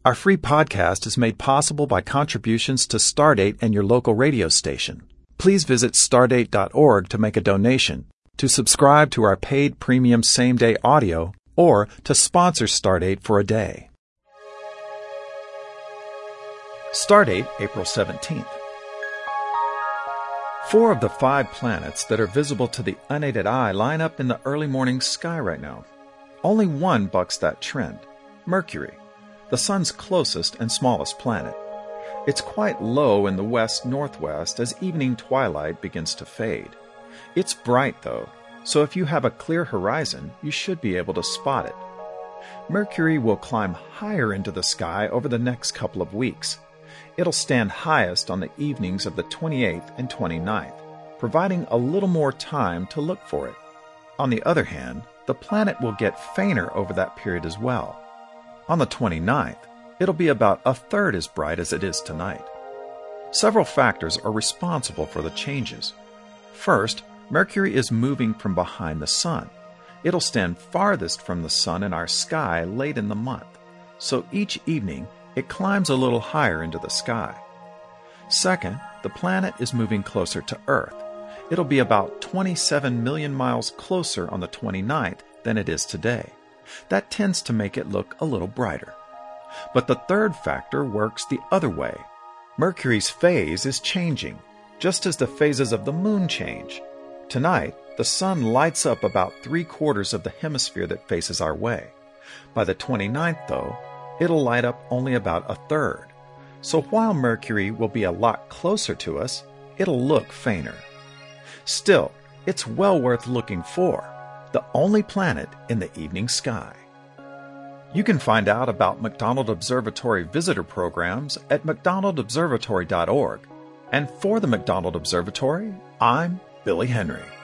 Our free podcast is made possible by contributions to Stardate and your local radio station. Please visit stardate.org to make a donation, to subscribe to our paid premium same-day audio, or to sponsor Stardate for a day. Stardate, April 17th. 4 of the 5 planets that are visible to the unaided eye line up in the early morning sky right now. Only one bucks that trend, Mercury, the Sun's closest and smallest planet. It's quite low in the west-northwest as evening twilight begins to fade. It's bright, though, so if you have a clear horizon, you should be able to spot it. Mercury will climb higher into the sky over the next couple of weeks. It'll stand highest on the evenings of the 28th and 29th, providing a little more time to look for it. On the other hand, the planet will get fainter over that period as well. On the 29th, it'll be about a third as bright as it is tonight. Several factors are responsible for the changes. First, Mercury is moving from behind the Sun. It'll stand farthest from the Sun in our sky late in the month, so each evening it climbs a little higher into the sky. Second, the planet is moving closer to Earth. It'll be about 27 million miles closer on the 29th than it is today. That tends to make it look a little brighter. But the third factor works the other way. Mercury's phase is changing, just as the phases of the Moon change. Tonight, the Sun lights up about 3/4 of the hemisphere that faces our way. By the 29th, though, it'll light up only about a third. So while Mercury will be a lot closer to us, it'll look fainter. Still, it's well worth looking for, the only planet in the evening sky. You can find out about McDonald Observatory visitor programs at mcdonaldobservatory.org. And for the McDonald Observatory, I'm Billy Henry.